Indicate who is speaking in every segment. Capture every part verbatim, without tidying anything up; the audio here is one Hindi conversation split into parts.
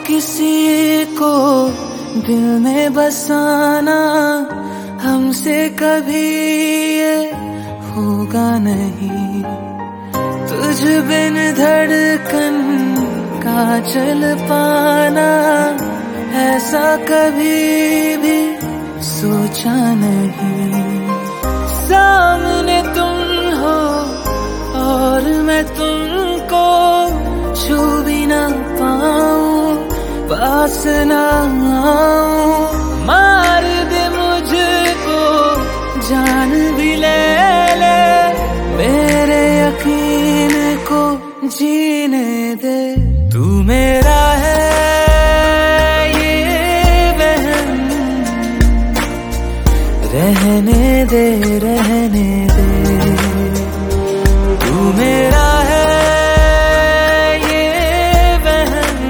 Speaker 1: किसी को दिल में बसाना हमसे कभी ये होगा नहीं। तुझ बिन धड़कन का चल पाना ऐसा कभी भी सोचा नहीं। सामने तुम हो और मैं तुमको छू भी ना पाऊं, पास ना आऊं। मार दे मुझको जान भी ले ले, मेरे यकीन को जीने दे। तू मेरा है ये वहम, रहने दे रहने दे। तू मेरा है ये वहम,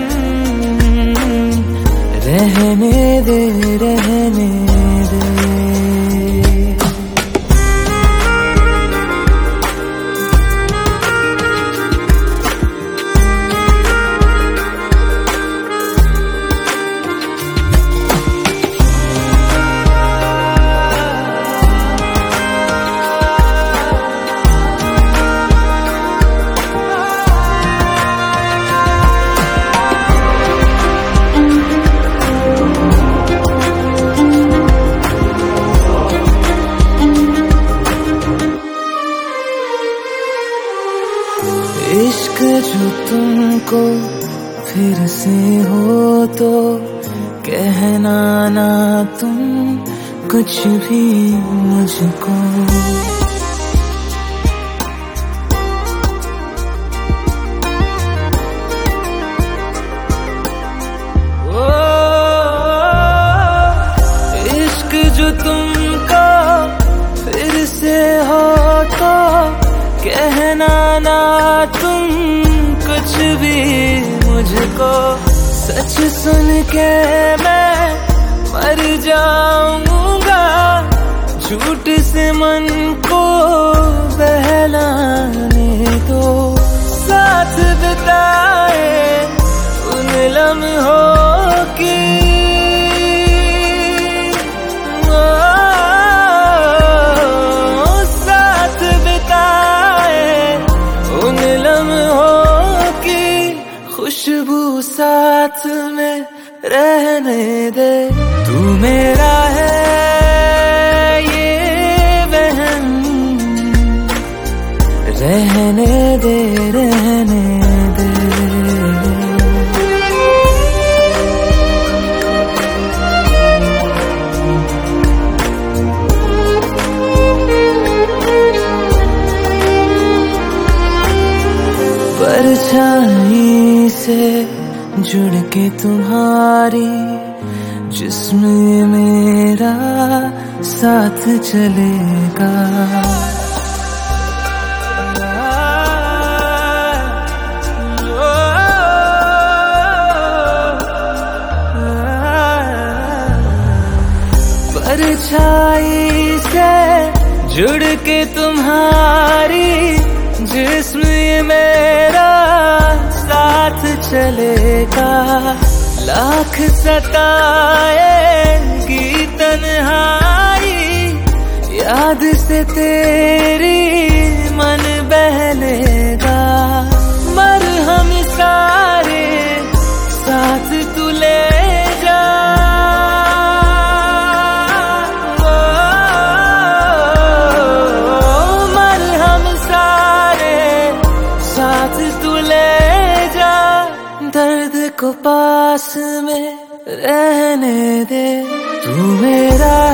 Speaker 1: रहने दे रहने दे। इश्क जो तुमको फिर से हो तो कहना ना तुम कुछ भी मुझको। ओ, इश्क जो तुमको फिर से हो तो कहना ना तुम कुछ भी मुझको। सच सुन के मैं मर जाऊंगा, झूठ से मन को बहलाने दो। साथ बिताए उन लम्हों की खुशबू साथ में रहने दे। तू मेरा है ये वहम, रहने दे रहने दे। परछाई से जुड़ के तुम्हारी जिस्म मेरा साथ चलेगा। परछाई से जुड़ के तुम्हारी जिस्म मेरा साथ चलेगा। लाख सताएगी तन्हाई, याद से तेरी मन बहलेगा। मरहम सारे साथ तू ले जा, दर्द को पास में रहने दे। तू मेरा